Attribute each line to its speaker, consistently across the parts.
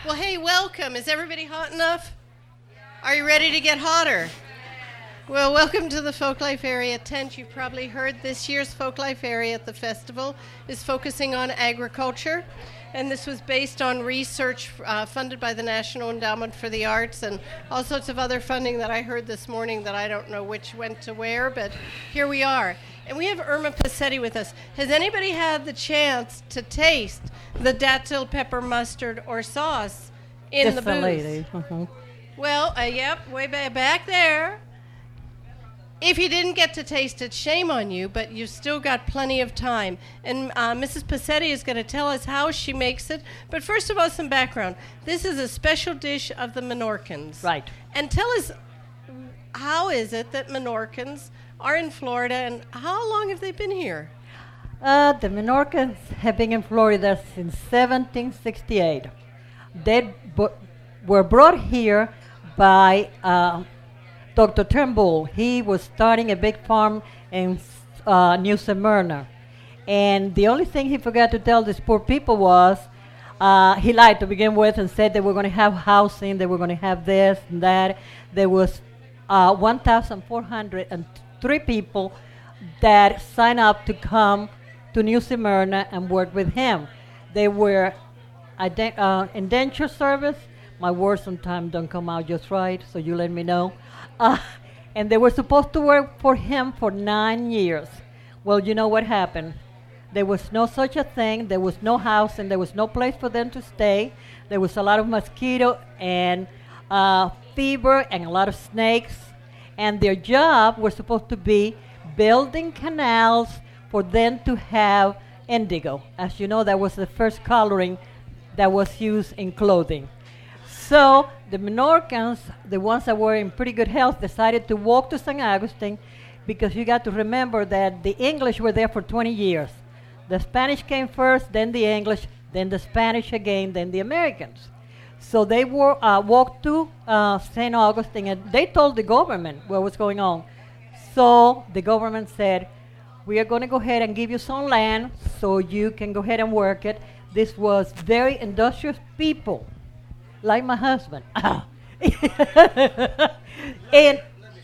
Speaker 1: Well, hey, welcome. Is everybody hot enough? Are you ready to get hotter? Well, welcome to the Folklife Area tent. You've probably heard this year's Folklife Area at the festival is focusing on agriculture. And this was based on research funded by the National Endowment for the Arts and all sorts of other funding that I heard this morning that I don't know which went to where, but here we are. And we have Irma Passetti with us. Has anybody had the chance to taste the datil pepper mustard or sauce in the booth?
Speaker 2: Lady. Mm-hmm.
Speaker 1: Well, yep, way back there. If you didn't get to taste it, shame on you, but you've still got plenty of time. And Mrs. Passetti is going to tell us how she makes it. But first of all, some background. This is a special dish of the Menorcans.
Speaker 2: Right.
Speaker 1: And tell us, how is it that Menorcans are in Florida, and how long have they been here?
Speaker 2: The Menorcans have been in Florida since 1768. They were brought here by Dr. Turnbull. He was starting a big farm in New Smyrna. And the only thing he forgot to tell these poor people was he lied to begin with and said they were going to have housing, they were going to have this and that. There was 1,403 people that signed up to come to New Smyrna and work with him. They were indentured service. My words sometimes don't come out just right, so you let me know. And they were supposed to work for him for 9 years. Well, you know what happened. There was no such a thing. There was no house, and there was no place for them to stay. There was a lot of mosquito and fever and a lot of snakes. And their job was supposed to be building canals for them to have indigo. As you know, that was the first coloring that was used in clothing. So the Menorcans, the ones that were in pretty good health, decided to walk to St. Augustine because you got to remember that the English were there for 20 years. The Spanish came first, then the English, then the Spanish again, then the Americans. So they walked to St. Augustine, and they told the government what was going on. So the government said, we are going to go ahead and give you some land so you can go ahead and work it. This was very industrious people, like my husband.
Speaker 3: And let me stop you.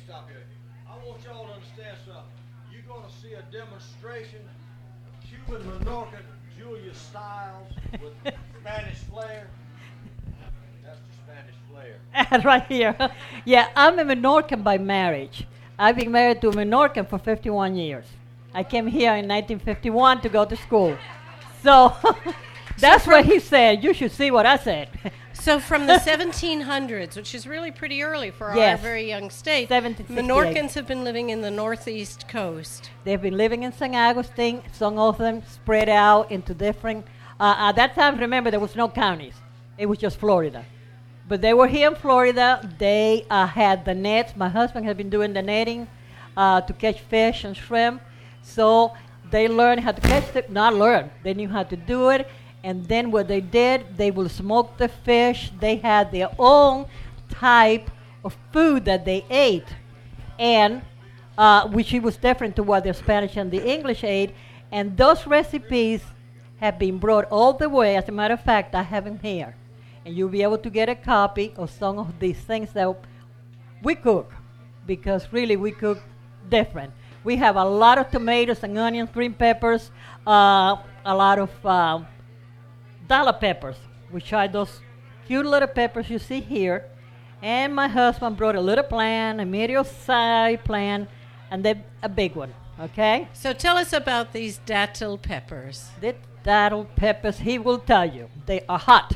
Speaker 3: I want y'all to understand something. You're going to see a demonstration of Cuban Menorcan Julia Stiles with Spanish flair. That's the Spanish flair.
Speaker 2: Right here. Yeah, I'm a Menorcan by marriage. I've been married to a Menorcan for 51 years. I came here in 1951 to go to school. So that's what he said. You should see what I said.
Speaker 1: So from the 1700s, which is really pretty early for our very young state,
Speaker 2: 1768.
Speaker 1: Menorcans have been living in the northeast coast.
Speaker 2: They've been living in St. Augustine. Some of them spread out into different... at that time, remember, there was no counties. It was just Florida. But they were here in Florida. They had the nets. My husband had been doing the netting to catch fish and shrimp. So they learned how to catch them. Not learn. They knew how to do it. And then what they did, they will smoke the fish. They had their own type of food that they ate, and which it was different to what the Spanish and the English ate. And those recipes have been brought all the way. As a matter of fact, I have them here. And you'll be able to get a copy of some of these things that we cook, because really we cook different. We have a lot of tomatoes and onions, green peppers, a lot of dollar peppers, which are those cute little peppers you see here. And my husband brought a little plant, a medium-sized plant, and then a big one, okay?
Speaker 1: So tell us about these datil peppers.
Speaker 2: The datil peppers, he will tell you, they are hot.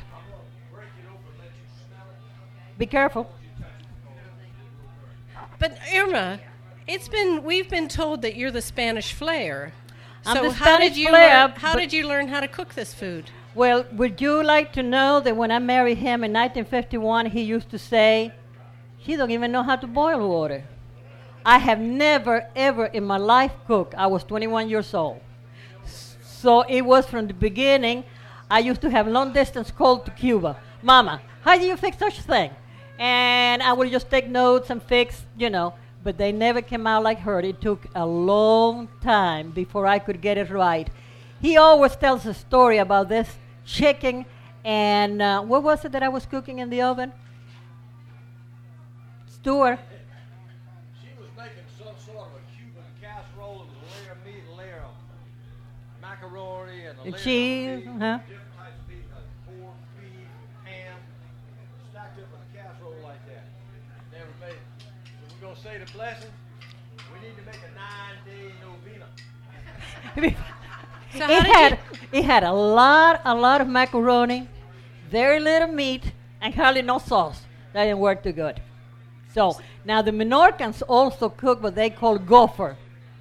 Speaker 2: Be careful.
Speaker 1: But Irma, we've been told that you're the Spanish flair.
Speaker 2: I'm
Speaker 1: So
Speaker 2: the
Speaker 1: how
Speaker 2: Spanish
Speaker 1: did you
Speaker 2: flair,
Speaker 1: how did you learn how to cook this food?
Speaker 2: Well, would you like to know that when I married him in 1951, he used to say, she don't even know how to boil water. I have never, ever in my life cooked. I was 21 years old. So it was from the beginning. I used to have long-distance calls to Cuba. Mama, how do you fix such a thing? And I would just take notes and fix, but they never came out like her. It took a long time before I could get it right. He always tells a story about this chicken And what was it that I was cooking in the oven? Stuart.
Speaker 3: She was making some sort of a Cuban casserole. It was a layer of meat, a layer of macaroni, and a layer
Speaker 2: Cheese,
Speaker 3: of meat,
Speaker 2: huh?
Speaker 3: different types of meat, like pork, beef, ham, stacked up in a casserole like that. Never made it. So we're going to say the blessing. We need to make a 9-day novena.
Speaker 1: So
Speaker 2: It had a lot of macaroni, very little meat, and hardly no sauce. That didn't work too good. So now the Menorcans also cook what they call gopher,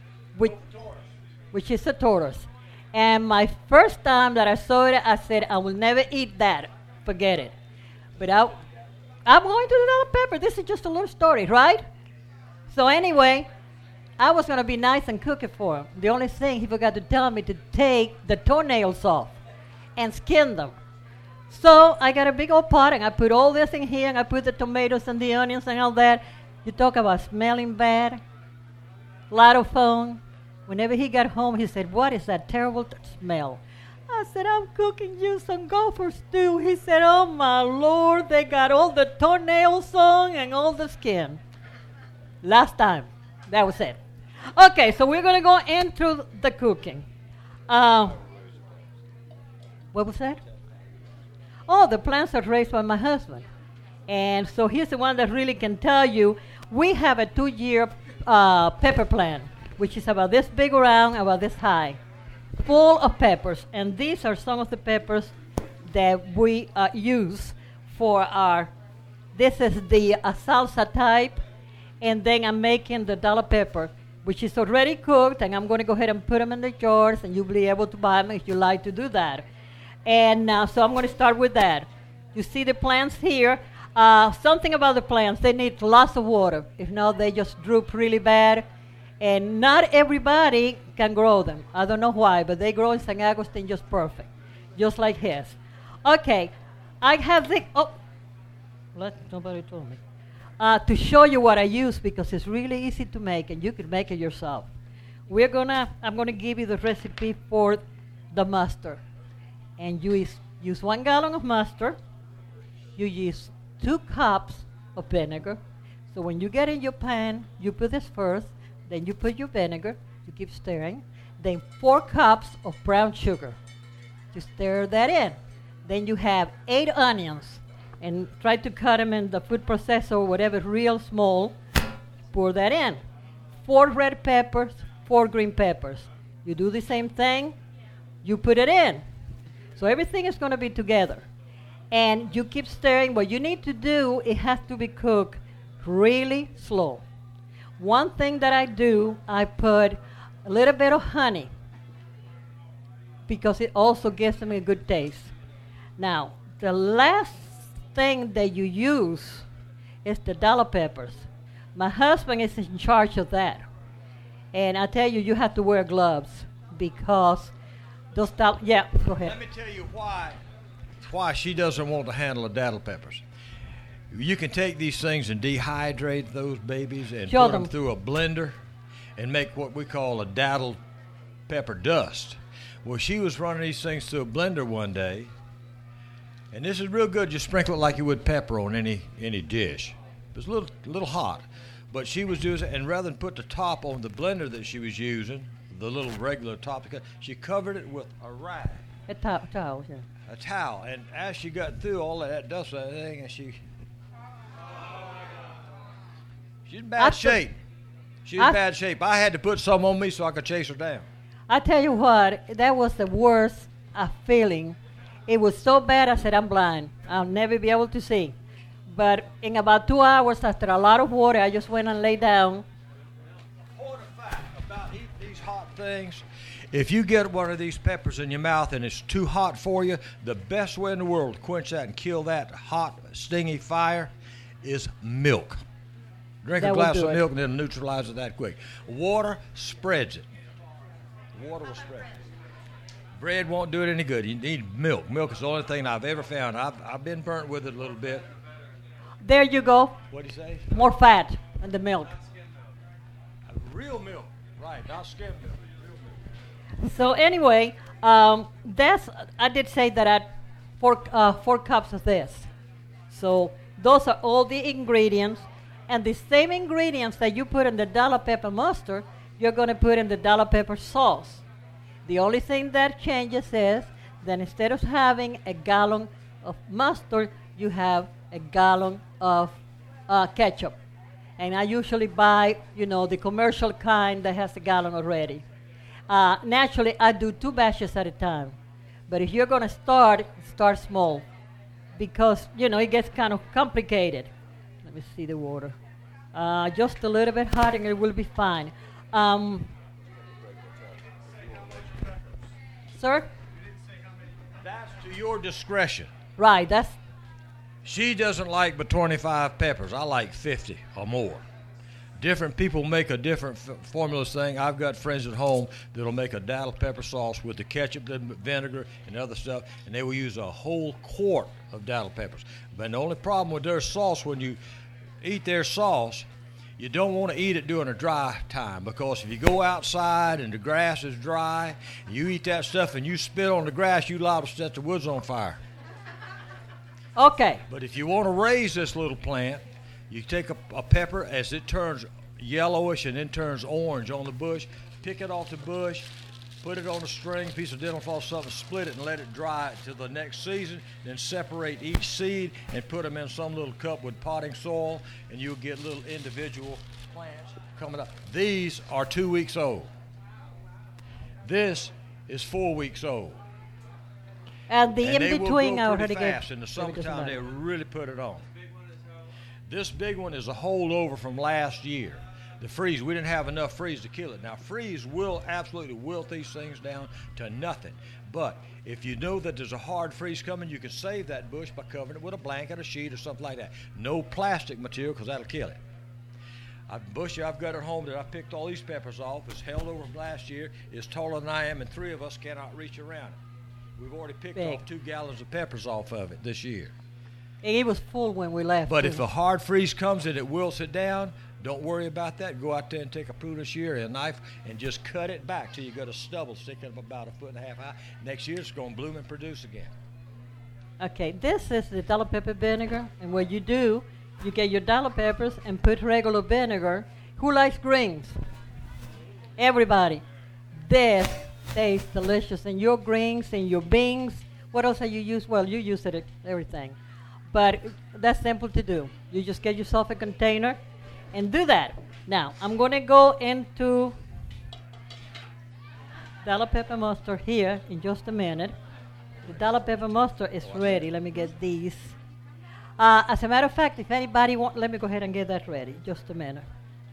Speaker 2: which is a tortoise. And my first time that I saw it, I said, I will never eat that. Forget it. But I'm going to the Dollar Pepper. This is just a little story, right? So anyway, I was going to be nice and cook it for him. The only thing, he forgot to tell me to take the toenails off and skin them. So I got a big old pot, and I put all this in here, and I put the tomatoes and the onions and all that. You talk about smelling bad, lot of phone. Whenever he got home, he said, what is that terrible smell? I said, I'm cooking you some gopher stew. He said, oh, my Lord, they got all the toenails on and all the skin. Last time. That was it. Okay, so we're going to go into the cooking. What was that? Oh, the plants are raised by my husband. And so he's the one that really can tell you. We have a 2-year pepper plant, which is about this big around, about this high, full of peppers. And these are some of the peppers that we use for this is the salsa type. And then I'm making the dollar pepper, which is already cooked, and I'm going to go ahead and put them in the jars, and you'll be able to buy them if you like to do that. And so I'm going to start with that. You see the plants here. Something about the plants, they need lots of water. If not, they just droop really bad. And not everybody can grow them. I don't know why, but they grow in San Agustin just perfect, just like his. Okay, I have the, nobody told me. To show you what I use, because it's really easy to make and you can make it yourself. I'm gonna give you the recipe for the mustard. And you use 1 gallon of mustard. You use 2 cups of vinegar. So when you get in your pan, you put this first, then you put your vinegar, you keep stirring, then 4 cups of brown sugar. You stir that in. Then you have 8 onions. And try to cut them in the food processor or whatever, real small. Pour that in. 4 red peppers, 4 green peppers. You do the same thing, you put it in. So everything is going to be together. And you keep stirring. What you need to do, it has to be cooked really slow. One thing that I do, I put a little bit of honey because it also gives them a good taste. Now, the last thing that you use is the dollar peppers. My husband is in charge of that. And I tell you, you have to wear gloves because those yeah, go ahead.
Speaker 3: Let me tell you why she doesn't want to handle the daddle peppers. You can take these things and dehydrate those babies and put them through a blender and make what we call a daddle pepper dust. Well, she was running these things through a blender one day. And this is real good. You sprinkle it like you would pepper on any dish. It was a little hot. But she was doing it, and rather than put the top on the blender that she was using, the little regular top, she covered it with a rag.
Speaker 2: A towel, yeah.
Speaker 3: A towel. And as she got through all of that dust and everything, and she's in bad shape. She's in bad shape. I had to put some on me so I could chase her down.
Speaker 2: I tell you what, that was the worst feeling. It was so bad, I said, I'm blind. I'll never be able to see. But in about 2 hours, after a lot of water, I just went and lay down.
Speaker 3: Point of fact about eating these hot things, if you get one of these peppers in your mouth and it's too hot for you, the best way in the world to quench that and kill that hot, stingy fire is milk. Drink a glass of milk and it'll neutralize it that quick. Water spreads it. Water will spread it. Bread won't do it any good. You need milk. Milk is the only thing I've ever found. I've been burnt with it a little bit.
Speaker 2: There you go.
Speaker 3: What'd you say?
Speaker 2: More fat in the milk.
Speaker 3: Real milk. Right, not skim milk.
Speaker 2: So anyway, I did say that 4 cups of this. So those are all the ingredients, and the same ingredients that you put in the dollar pepper mustard, you're going to put in the dollar pepper sauce. The only thing that changes is that instead of having a gallon of mustard, you have a gallon of ketchup. And I usually buy, the commercial kind that has a gallon already. Naturally, I do 2 batches at a time. But if you're going to start small because, it gets kind of complicated. Let me see the water. Just a little bit hot and it will be fine. Sir?
Speaker 3: That's to your discretion.
Speaker 2: Right,
Speaker 3: She doesn't like but 25 peppers. I like 50 or more. Different people make a different formulas thing. I've got friends at home that'll make a dill pepper sauce with the ketchup, the vinegar, and other stuff, and they will use a whole quart of dill peppers. But the only problem with their sauce, when you eat their sauce, you don't want to eat it during a dry time, because if you go outside and the grass is dry, and you eat that stuff and you spit on the grass, you liable to set the woods on fire.
Speaker 2: Okay.
Speaker 3: But if you want to raise this little plant, you take a pepper as it turns yellowish and then turns orange on the bush, pick it off the bush, put it on a string, piece of dental floss, something, split it and let it dry till the next season, then separate each seed and put them in some little cup with potting soil, and you'll get little individual plants coming up. These are 2 weeks old. This is 4 weeks old.
Speaker 2: And the
Speaker 3: And they
Speaker 2: in-between
Speaker 3: will
Speaker 2: I
Speaker 3: grow
Speaker 2: already
Speaker 3: pretty
Speaker 2: gave.
Speaker 3: fast. In the
Speaker 2: It doesn't
Speaker 3: summertime, they
Speaker 2: matter.
Speaker 3: really put it on. This big one is a holdover from last year. The freeze, we didn't have enough freeze to kill it. Now, freeze will absolutely wilt these things down to nothing. But if you know that there's a hard freeze coming, you can save that bush by covering it with a blanket, a sheet, or something like that. No plastic material, because that'll kill it. A bush I've got at home that I picked all these peppers off is held over from last year, is taller than I am, and 3 of us cannot reach around it. We've already picked
Speaker 2: Big.
Speaker 3: off 2 gallons of peppers off of it this year.
Speaker 2: And it was full when we left.
Speaker 3: But
Speaker 2: too.
Speaker 3: if a hard freeze comes and it wilts it down, don't worry about that. Go out there and take a prunus shear and a knife and just cut it back till you got a stubble sticking up about 1.5 feet high. Next year it's going to bloom and produce again.
Speaker 2: Okay, this is the dollar pepper vinegar, and what you do, you get your dollar peppers and put regular vinegar. Who likes greens? Everybody. This tastes delicious, and your greens and your beans. What else do you use? Well, you use it at everything, but that's simple to do. You just get yourself a container and do that. Now, I'm going to go into dollar pepper mustard here in just a minute. The dollar pepper mustard is ready. Let me get these. As a matter of fact, if anybody wants, let me go ahead and get that ready. Just a minute.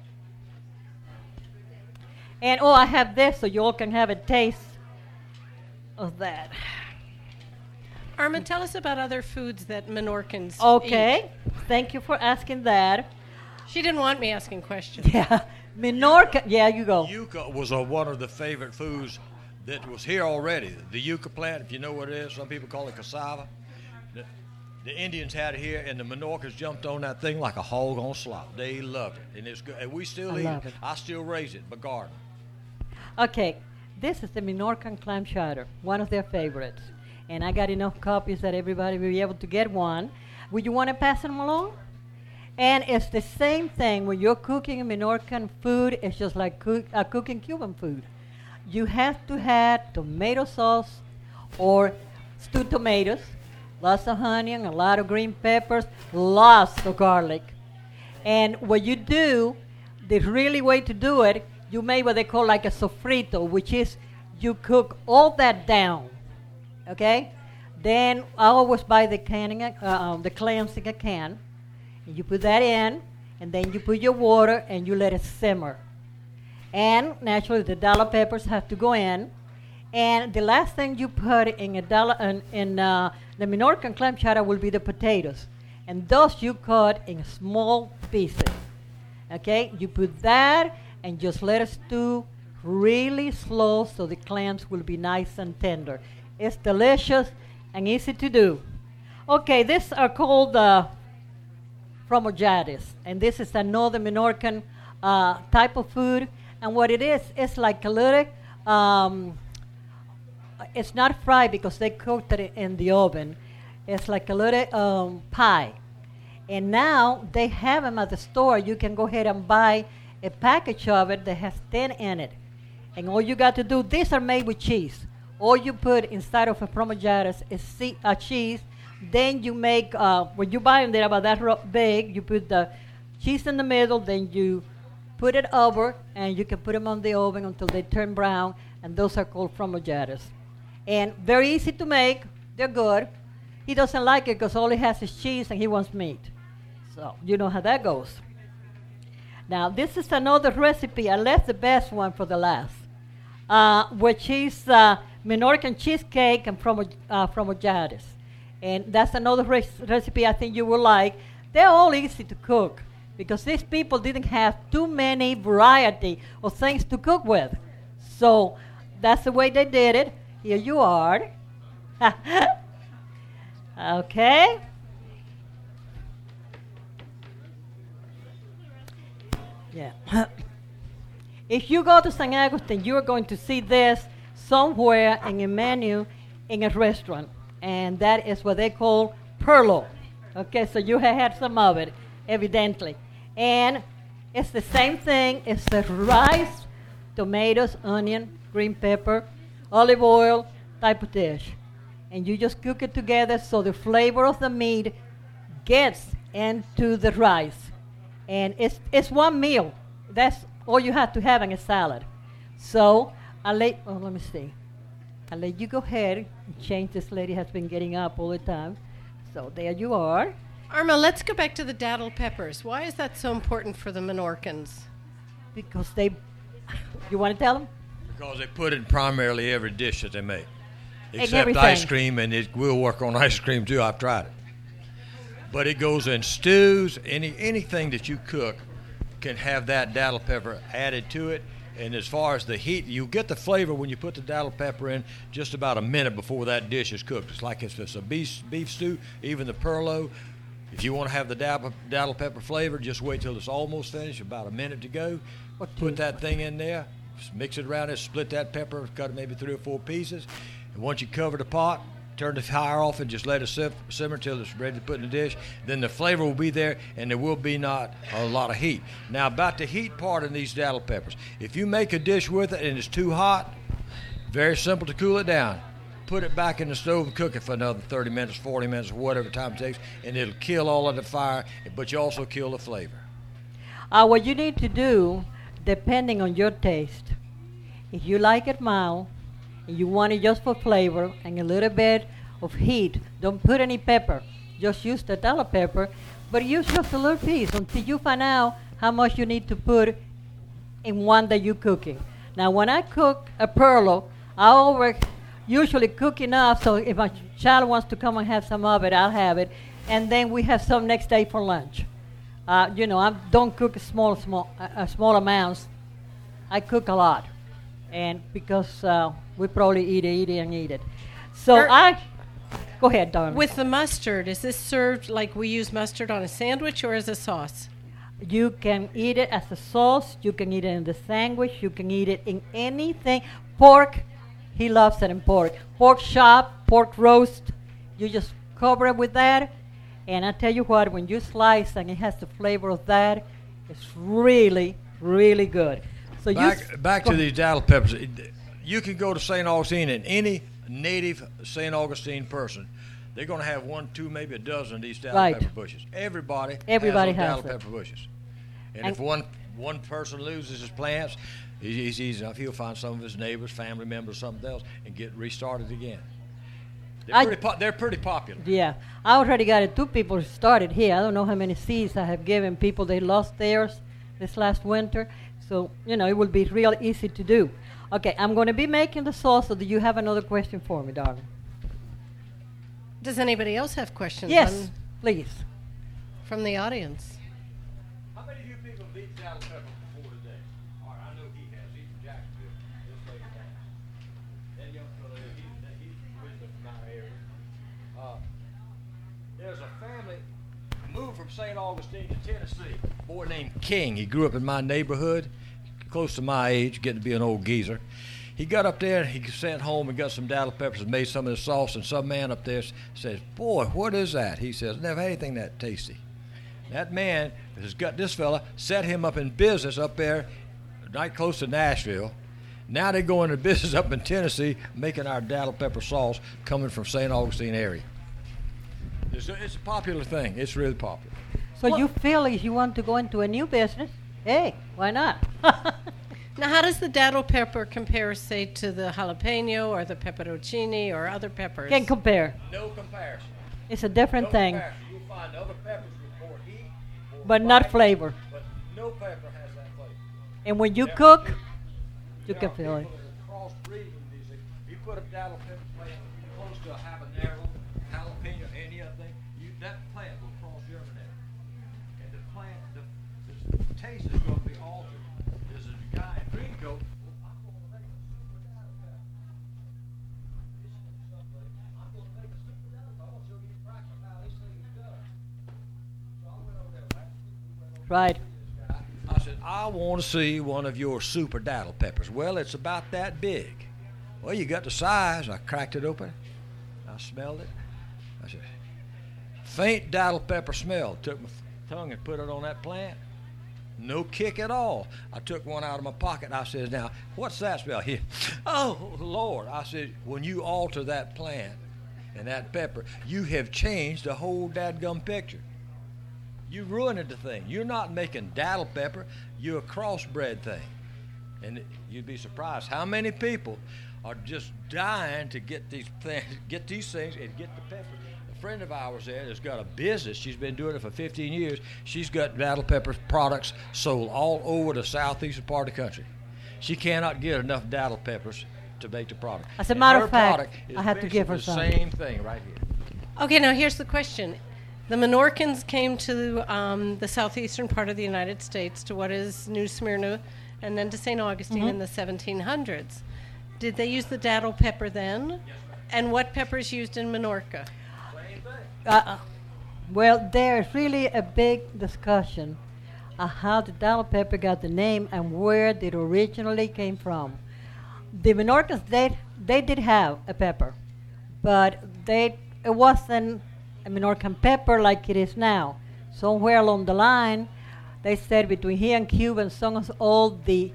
Speaker 2: And I have this so you all can have a taste of that.
Speaker 1: Armand, tell us about other foods that Menorcans
Speaker 2: Okay,
Speaker 1: eat.
Speaker 2: thank you for asking that.
Speaker 1: She didn't want me asking questions.
Speaker 2: Yeah, Minorca. Yeah, you go.
Speaker 3: Yucca was one of the favorite foods that was here already. The yucca plant, if you know what it is, some people call it cassava. The Indians had it here, and the Menorcans jumped on that thing like a hog on slop. They loved it, and it's good. And we still
Speaker 2: I
Speaker 3: eat
Speaker 2: love
Speaker 3: it.
Speaker 2: it.
Speaker 3: I still raise it, but garden.
Speaker 2: Okay, this is the Minorcan clam chowder, one of their favorites. And I got enough copies that everybody will be able to get one. Would you want to pass them along? And it's the same thing when you're cooking a Minorcan food. It's just like cooking Cuban food. You have to have tomato sauce or stewed tomatoes, lots of onion, a lot of green peppers, lots of garlic. And what you do, the really way to do it, you make what they call like a sofrito, which is you cook all that down, okay? Then I always buy the clams in a can, and you put that in, and then you put your water and you let it simmer. And naturally, the dollar peppers have to go in. And the last thing you put in the Minorcan clam chowder will be the potatoes, and those you cut in small pieces. Okay, you put that and just let it stew really slow so the clams will be nice and tender. It's delicious and easy to do. Okay, these are called fromojades, and this is another Minorcan type of food. And what it is, it's like a little, it's not fried because they cooked it in the oven. It's like a little pie. And now they have them at the store. You can go ahead and buy a package of it that has 10 in it. And all you got to do, these are made with cheese. All you put inside of a Formaggio is cheese. Then you make, when you buy them, they're about that big. You put the cheese in the middle, then you put it over, and you can put them on the oven until they turn brown, and those are called Formaggio. And very easy to make. They're good. He doesn't like it because all he has is cheese, and he wants meat. So you know how that goes. Now, this is another recipe. I left the best one for the last, which is Menorcan cheesecake and Formaggio. And that's another recipe I think you will like. They're all easy to cook because these people didn't have too many variety of things to cook with. So that's the way they did it. Here you are. Okay. Yeah. If you go to St. Augustine, you're going to see this somewhere in a menu in a restaurant. And that is what they call perlo. Okay, so you have had some of it, evidently. And it's the same thing. It's the rice, tomatoes, onion, green pepper, olive oil type of dish. And you just cook it together so the flavor of the meat gets into the rice. And it's one meal. That's all you have to have in a salad. So let me see. I'll let you go ahead and change. This lady has been getting up all the time. So there you are.
Speaker 1: Irma, let's go back to the daddle peppers. Why is that so important for the Menorcans?
Speaker 2: Because you want to tell them?
Speaker 3: Because they put it in primarily every dish that they make. Except
Speaker 2: everything.
Speaker 3: ice cream, and it will work on ice cream too. I've tried it. But it goes in stews. Anything that you cook can have that daddle pepper added to it. And as far as the heat, you get the flavor when you put the daddle pepper in just about a minute before that dish is cooked. It's like if it's a beef stew, even the perlo. If you want to have the daddle pepper flavor, just wait till it's almost finished, about a minute to go. Put that thing in there, mix it around, split that pepper, cut it maybe 3 or 4 pieces. And once you cover the pot, turn the fire off and just let it simmer till it's ready to put in the dish. Then the flavor will be there, and there will be not a lot of heat. Now, about the heat part in these daddle peppers. If you make a dish with it and it's too hot, very simple to cool it down. Put it back in the stove and cook it for another 30 minutes, 40 minutes, whatever time it takes, and it'll kill all of the fire, but you also kill the flavor.
Speaker 2: What you need to do, depending on your taste, if you like it mild, and you want it just for flavor and a little bit of heat, don't put any pepper. Just use the daddle pepper, but use just a little piece until you find out how much you need to put in one that you're cooking. Now, when I cook a perlo, I usually cook enough so if my child wants to come and have some of it, I'll have it, and then we have some next day for lunch. I don't cook small amounts. I cook a lot, and because we probably eat it. So go ahead, darling.
Speaker 1: With the mustard, is this served like we use mustard on a sandwich or as a sauce?
Speaker 2: You can eat it as a sauce. You can eat it in the sandwich. You can eat it in anything. Pork, he loves it in pork. Pork chop, pork roast. You just cover it with that. And I tell you what, when you slice and it has the flavor of that, it's really, really good. So
Speaker 3: back to these daddle peppers. You can go to St. Augustine, and any native St. Augustine person, they're going to have 1, 2, maybe a dozen of these daddle pepper bushes. Everybody has daddle pepper bushes. And if one person loses his plants, he's easy enough. He'll find some of his neighbors, family members, something else, and get restarted again. They're pretty popular.
Speaker 2: Yeah. I already got 2 people started here. I don't know how many seeds I have given people. They lost theirs this last winter. So, it will be real easy to do. Okay, I'm going to be making the sauce. So do you have another question for me, darling?
Speaker 1: Does anybody else have questions?
Speaker 2: Yes, please.
Speaker 1: From the audience.
Speaker 3: How many of you people have eaten daddle pepper before today? All right, I know he has. He's from Jacksonville. This lady has. That young fellow, he's originally from our area. There's a family moved from St. Augustine to Tennessee. A boy named King. He grew up in my neighborhood, close to my age, getting to be an old geezer. He got up there and he sent home and got some dattle peppers and made some of the sauce. And some man up there says, "Boy, what is that?" He says, "Never had anything that tasty." That man has got this fella, set him up in business up there, right close to Nashville. Now they're going into business up in Tennessee, making our dattle pepper sauce coming from St. Augustine area. It's a popular thing. It's really popular.
Speaker 2: So you feel if you want to go into a new business, hey, why not?
Speaker 1: Now, how does the dattle pepper compare, say, to the jalapeno or the pepperoncini or other peppers?
Speaker 2: Can't compare.
Speaker 3: No comparison.
Speaker 2: It's a different thing,
Speaker 3: Comparison. You'll find other peppers with more heat, more
Speaker 2: but not
Speaker 3: bite,
Speaker 2: flavor.
Speaker 3: But no pepper has that flavor.
Speaker 2: And when you
Speaker 3: There-
Speaker 2: cook, you
Speaker 3: there
Speaker 2: can
Speaker 3: are
Speaker 2: feel it.
Speaker 3: people that are cross-breeding these things. You put a dattle pepper plant close to a habanero, jalapeno, any other thing, that plant will cross-germinate. And the plant, the taste is going to be altered. There's a guy in Greencoat. I'm going to make a super dattle pepper. I'm going to make a super dattle pepper. I want to show you in practice how this thing is done. So I went over there last week. We went over
Speaker 2: Right.
Speaker 3: I said, "I want to see one of your super dattle peppers." "Well, it's about that big." "Well, you got the size." I cracked it open. I smelled it. I said, faint dattle pepper smell. Took my tongue and put it on that plant. No kick at all. I took one out of my pocket. I said, "Now, what's that smell?" He, "Oh, Lord." I said, "When you alter that plant and that pepper, you have changed the whole dadgum picture. You ruined the thing. You're not making dattle pepper. You're a crossbred thing." And you'd be surprised how many people are just dying to get these things and get the pepper. A friend of ours there has got a business. She's been doing it for 15 years. She's got dattle pepper products sold all over the southeastern part of the country. She cannot get enough dattle peppers to make the product.
Speaker 2: As a
Speaker 3: And
Speaker 2: matter
Speaker 3: her
Speaker 2: of fact,
Speaker 3: product is
Speaker 2: I had to give her
Speaker 3: basically
Speaker 2: some.
Speaker 3: the same thing right here.
Speaker 1: Okay, now here's the question. The Menorcans came to the southeastern part of the United States, to what is New Smyrna, and then to St. Augustine in the 1700s. Did they use the dattle pepper then? And what peppers used in Menorca?
Speaker 2: Well, there's really a big discussion on how the dattle pepper got the name and where it originally came from. The Menorcans, they did have a pepper, but it wasn't a Menorcan pepper like it is now. Somewhere along the line, they said between here and Cuba and some of all the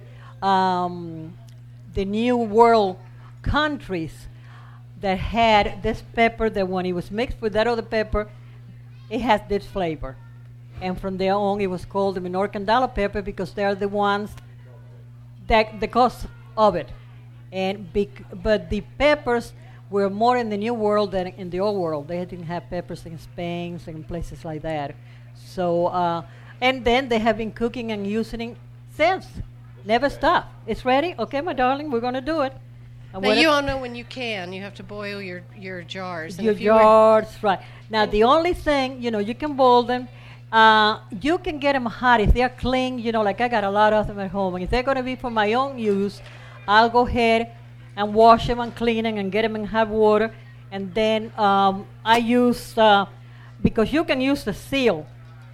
Speaker 2: New World countries that had this pepper, that when it was mixed with that other pepper, it has this flavor. And from there on, it was called the Menorcan dattle pepper because they're the ones that the cause of it. But the peppers were more in the New World than in the Old World. They didn't have peppers in Spain and places like that. So, and then they have been cooking and using it since. Never stop. It's ready? Okay, my darling, we're going to do it. And
Speaker 1: Now,
Speaker 2: when
Speaker 1: you
Speaker 2: it-
Speaker 1: all know when you have to boil your jars. And
Speaker 2: your
Speaker 1: if you were-
Speaker 2: jars, right. Now, the only thing, you can boil them. You can get them hot if they're clean, like I got a lot of them at home. And if they're going to be for my own use, I'll go ahead and wash them and clean them and get them in hot water. And then I use, because you can use the seal,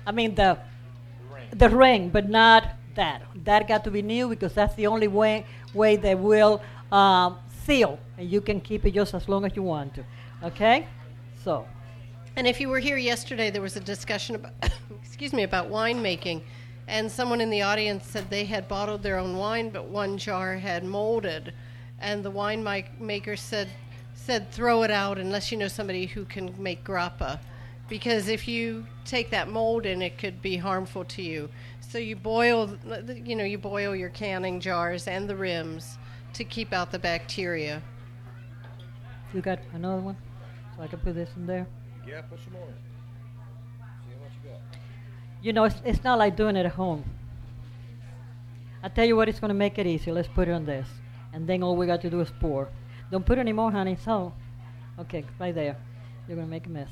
Speaker 2: the ring, but not that. That got to be new because that's the only way they will seal. And you can keep it just as long as you want to. Okay? So.
Speaker 1: And if you were here yesterday, there was a discussion about, about winemaking, and someone in the audience said they had bottled their own wine, but one jar had molded, and the wine maker said throw it out unless you know somebody who can make grappa, because if you take that mold in, it could be harmful to you. So you boil your canning jars and the rims to keep out the bacteria.
Speaker 2: You got another one? So I can put this in there?
Speaker 3: Yeah, put some more in. See what you got.
Speaker 2: It's not like doing it at home. I tell you what, it's going to make it easy. Let's put it on this. And then all we got to do is pour. Don't put any more, honey. So, okay, right there. You're going to make a mess.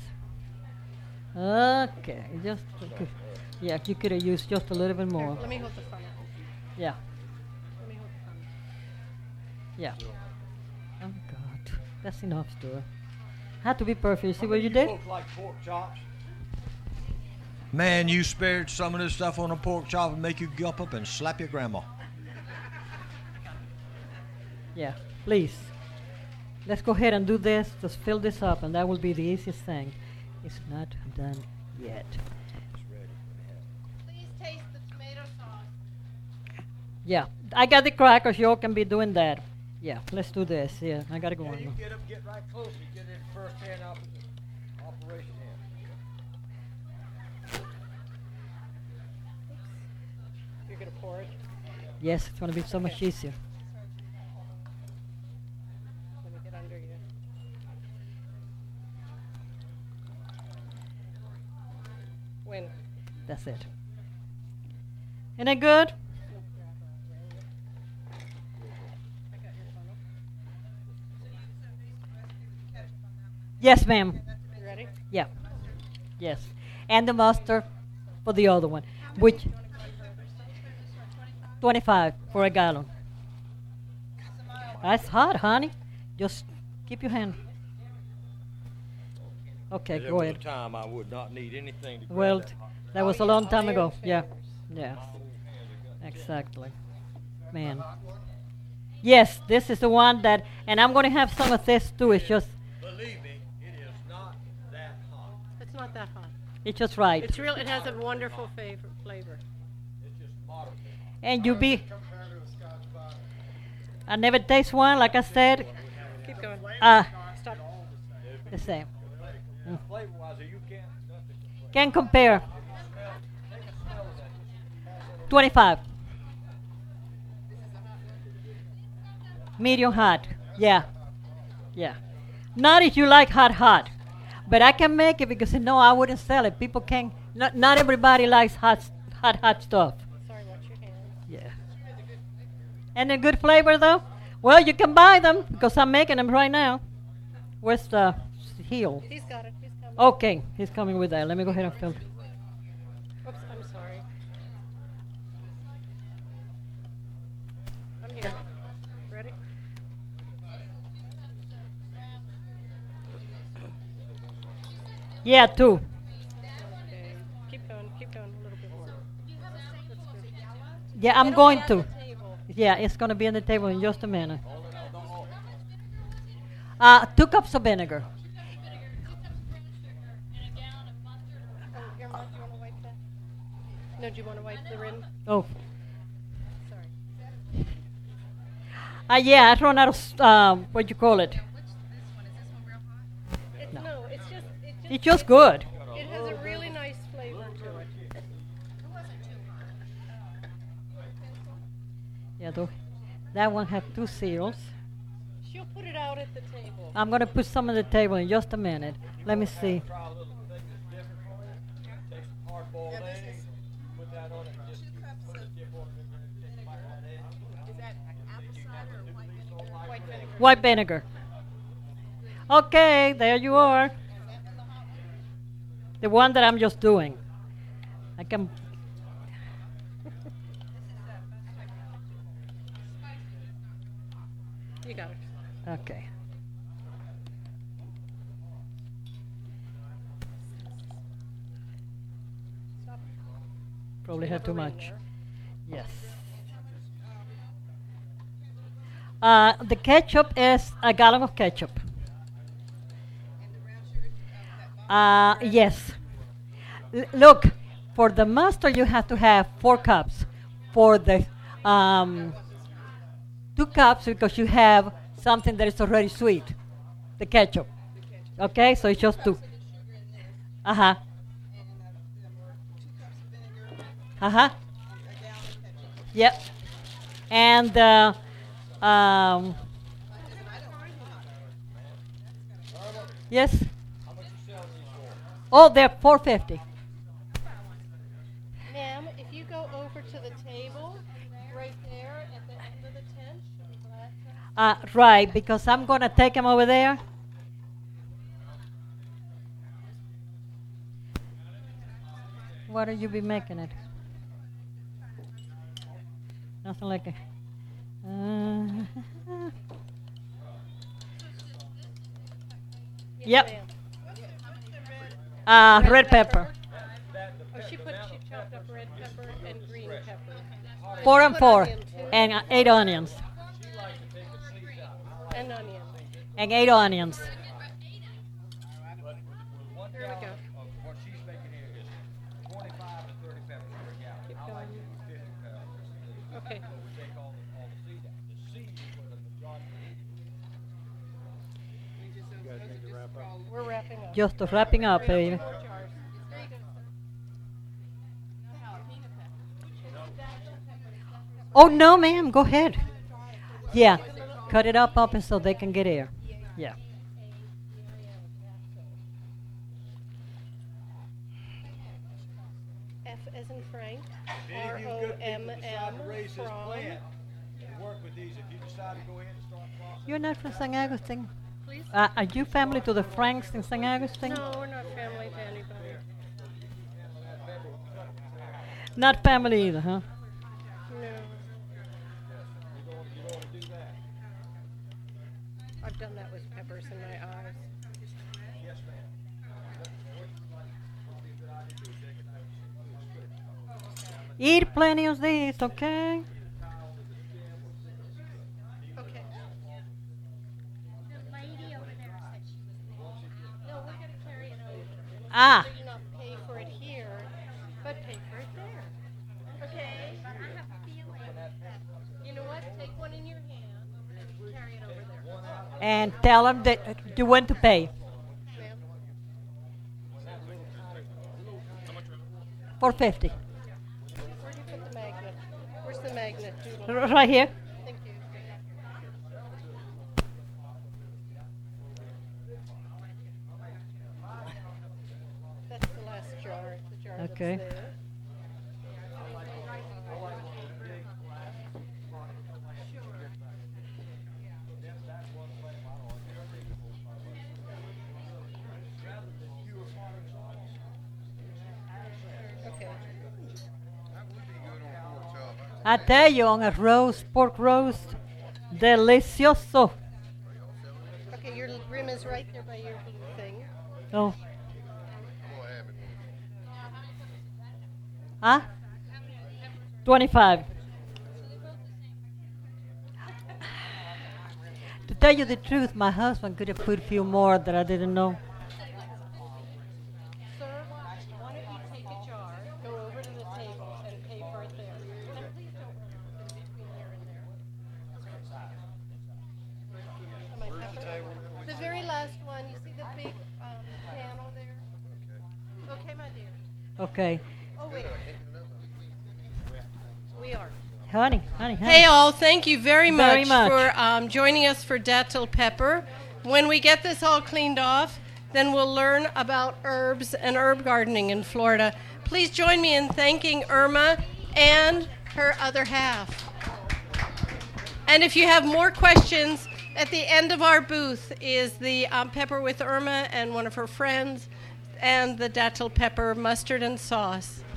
Speaker 2: Okay, yeah, you could have used just a little bit more.
Speaker 1: Let me hold the funnel.
Speaker 2: Yeah,
Speaker 1: Let me hold the funnel.
Speaker 2: yeah. Oh, God. That's enough, Stuart. Had to be perfect. You see what you did?
Speaker 3: Folks like pork chops. Man, you spared some of this stuff on a pork chop and make you gulp up and slap your grandma.
Speaker 2: Yeah. please. Let's go ahead and do this. Just fill this up, and that will be the easiest thing. It's not done yet.
Speaker 1: Please taste the tomato sauce.
Speaker 2: Yeah, I got the crackers. You all can be doing that. Yeah, let's do this. Yeah, I gotta go
Speaker 3: Yeah,
Speaker 2: on.
Speaker 3: you get up, get right close, and you get in first-hand operation here.
Speaker 1: You're gonna pour it.
Speaker 2: Yes, it's gonna be so much easier.
Speaker 1: Let me get under you. When?
Speaker 2: That's it. Isn't it good? Yes, ma'am.
Speaker 1: You ready?
Speaker 2: Yeah. Yes. And the mustard for the other one, which 25 for a gallon. That's hot, honey. Just keep your hand. Okay,
Speaker 3: If there
Speaker 2: go
Speaker 3: was a
Speaker 2: ahead.
Speaker 3: time I would not need anything to grab
Speaker 2: Well,
Speaker 3: that hot.
Speaker 2: that was a
Speaker 1: All
Speaker 2: long
Speaker 1: your
Speaker 2: time ago.
Speaker 1: fingers.
Speaker 2: Yeah. Yeah. Exactly. Man. Yes, this is the one that, and I'm going to have some of this too. It's just,
Speaker 3: Believe me, it is not that hot.
Speaker 1: It's not that hot.
Speaker 2: it's just right.
Speaker 1: It's real. It has a wonderful flavor.
Speaker 3: It's just moderate.
Speaker 2: And you be, I never taste one, like I said,
Speaker 1: Keep going. Stop.
Speaker 2: the same.
Speaker 3: Flavor-wise, you can't. Nothing.
Speaker 2: Can compare. 25. Medium hot. Yeah. Yeah. Not if you like hot. But I can make it because no, I wouldn't sell it. People can. Not everybody likes hot stuff.
Speaker 1: Sorry, watch your hands.
Speaker 2: Yeah. And a good flavor though? Well, you can buy them because I'm making them right now. Where's the heel?
Speaker 1: He's got it. He's coming.
Speaker 2: Okay, he's coming with that. Let me go ahead and fill.
Speaker 1: Oops, I'm sorry. I'm here. Ready?
Speaker 2: Yeah, two.
Speaker 1: Okay. Keep going. Keep going a little bit more. That's good.
Speaker 2: Yeah, I'm
Speaker 1: It'll
Speaker 2: going
Speaker 1: be on
Speaker 2: to.
Speaker 1: the table.
Speaker 2: Yeah, it's going to be on the table in just a minute. 2 cups of vinegar.
Speaker 1: Oh, here, Mark, you want to wipe that? No, do you want to wipe the rim?
Speaker 2: Oh.
Speaker 1: Sorry.
Speaker 2: Yeah, I run out of, what you call it? No.
Speaker 1: No, it's just.
Speaker 2: It's just good.
Speaker 1: It has a really nice flavor to it.
Speaker 2: Yeah, though. That one has 2 seals.
Speaker 1: She'll put it out at the table.
Speaker 2: I'm going to put some on the table in just a minute. Let me see.
Speaker 3: Try a little thing that's different for you. Take some hard-boiled eggs, put that on it, and just put a dip on it, and just bite that egg.
Speaker 4: Is that apple cider or white vinegar?
Speaker 1: White vinegar.
Speaker 2: White vinegar. Okay, there you are. The one that I'm just doing. I can.
Speaker 1: You got it.
Speaker 2: Okay.
Speaker 1: Stop.
Speaker 2: Probably
Speaker 1: You
Speaker 2: had
Speaker 1: have
Speaker 2: too
Speaker 1: a ring
Speaker 2: much.
Speaker 1: there.
Speaker 2: Yes. The ketchup is a gallon of ketchup. Yes. Look, for the mustard you have to have 4 cups. For the 2 cups because you have something that is already sweet, the ketchup. Okay, so it's just 2. Uh-huh. Uh-huh. Yep. And yes. Oh, they're $4.50.
Speaker 1: Ma'am, if you go over to the table, right there at the end of the tent,
Speaker 2: Right, because I'm gonna take them over there. What are you be making it? Nothing like a.
Speaker 1: yes,
Speaker 2: Yep.
Speaker 1: ma'am.
Speaker 2: Red pepper.
Speaker 1: Oh, she chopped up red pepper and green pepper.
Speaker 2: 4 and
Speaker 1: Put
Speaker 2: 4,
Speaker 1: onion, too.
Speaker 2: and 8 onions. And 8 onions.
Speaker 3: But with 1
Speaker 1: Here we
Speaker 3: gallon
Speaker 1: go.
Speaker 3: of what she's making here is 25 to 30 peppers per gallon.
Speaker 1: Keep
Speaker 3: I like
Speaker 1: going.
Speaker 3: using 50 peppers.
Speaker 1: Okay.
Speaker 3: So we take all the seed out. The seed is where the majority of it is.
Speaker 1: We're wrapping up.
Speaker 2: Just wrapping up, baby.
Speaker 1: More jars. There you go.
Speaker 2: Oh, no, ma'am. Go ahead. Yeah. Cut it up so they can get air. Yeah.
Speaker 1: F as in Frank.
Speaker 3: If any of you good people decide
Speaker 1: R-O-M-M
Speaker 3: to raise this
Speaker 1: from.
Speaker 3: plant and work with these, if you decide to go ahead and start processing.
Speaker 2: You're not from St. Augustine?
Speaker 1: Please?
Speaker 2: Are you family to the Franks in St. Augustine?
Speaker 1: No, we're not family to anybody.
Speaker 2: Not family either, huh?
Speaker 1: No. I've done that with peppers in my eyes.
Speaker 2: Eat plenty of these, okay?
Speaker 1: Okay.
Speaker 4: The lady over there said she was there.
Speaker 1: No, we're going to carry it over.
Speaker 2: Ah,
Speaker 1: So you not pay for it here, but pay for it there. Okay?
Speaker 4: But I have a feeling that
Speaker 1: You know what? Take one in your hand and carry it over there.
Speaker 2: and tell them that you want to pay.
Speaker 1: Ma'am?
Speaker 2: For 50.
Speaker 1: Where do you put the magnet? Where's the magnet, Doodle?
Speaker 2: Right here.
Speaker 1: Thank you. That's the last jar, the jar
Speaker 2: Okay.
Speaker 1: that's there. Okay.
Speaker 2: I tell you, on a roast, pork roast, delicioso.
Speaker 1: Okay, your rim is right there by your blue thing.
Speaker 2: Oh. Huh? 25. To tell you the truth, my husband could have put a few more that I didn't know.
Speaker 1: Sir, why don't you take a jar, go over to the table, and pay for it there. And please don't run it between there and there. Am I pepper? The very last one, you see the big panel there? Okay, my dear.
Speaker 2: Okay.
Speaker 1: Oh, wait. We are.
Speaker 2: Honey.
Speaker 1: Hey all, thank you very
Speaker 2: Very
Speaker 1: much,
Speaker 2: much.
Speaker 1: for joining us for Dattel Pepper. When we get this all cleaned off, then we'll learn about herbs and herb gardening in Florida. Please join me in thanking Irma and her other half. And if you have more questions, at the end of our booth is the Pepper with Irma and one of her friends, and the Dattel Pepper mustard and sauce.